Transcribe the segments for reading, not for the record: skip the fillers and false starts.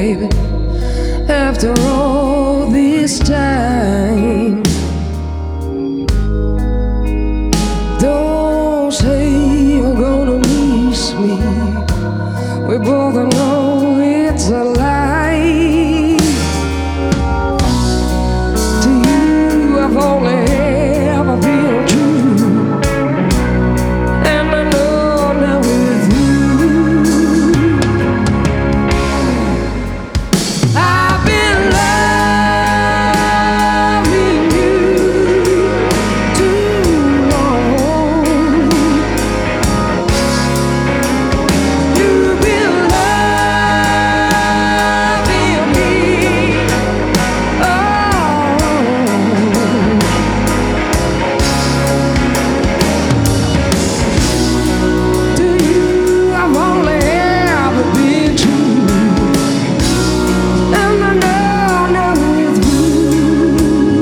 baby, after all this time. Don't say you're gonna miss me. We both know it's a lie. To you I've only ever been true, and I know now with you I've been loving you too long. You've been loving me, oh. To you I've only ever been true, and I know now with you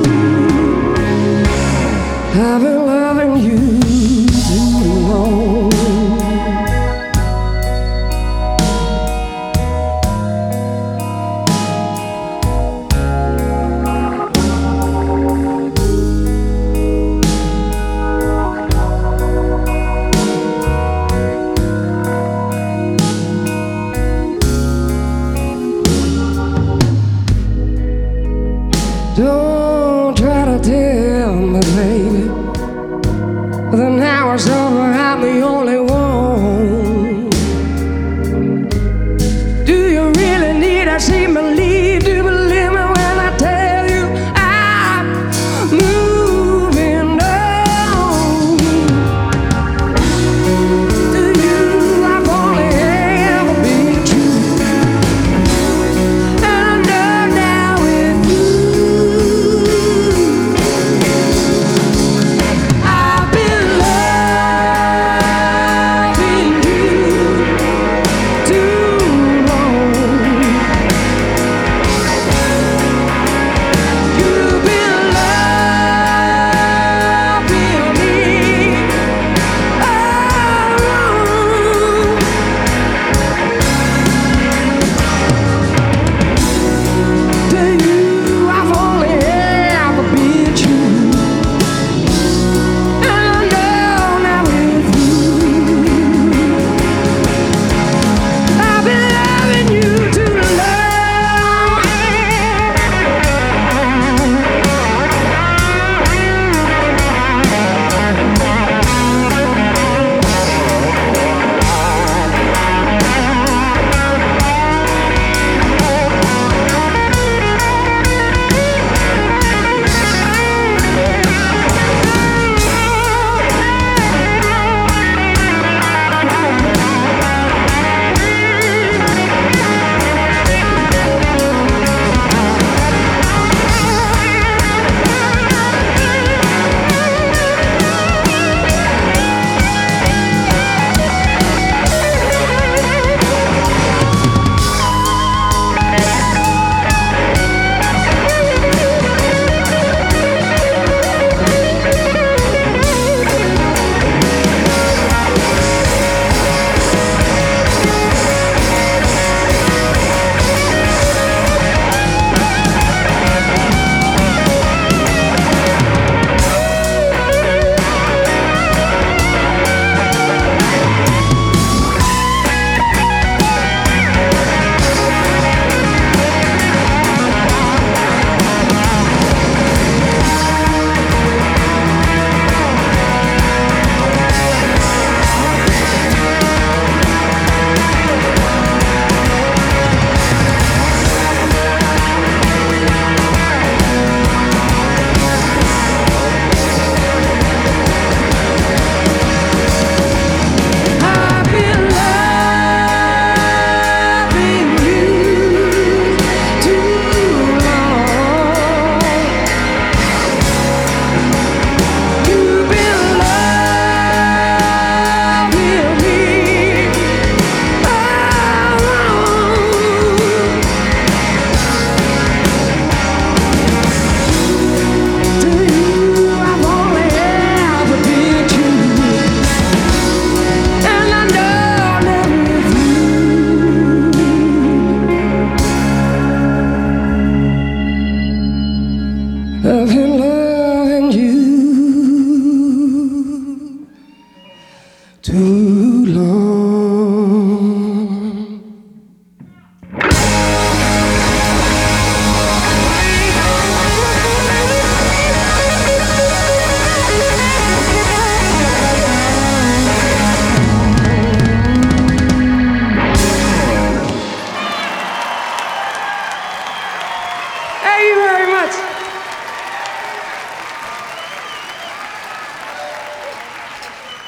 I've been loving you too long. Don't try to tell me, baby, that now it's over, I'm the only one. Do you really need to see me leave?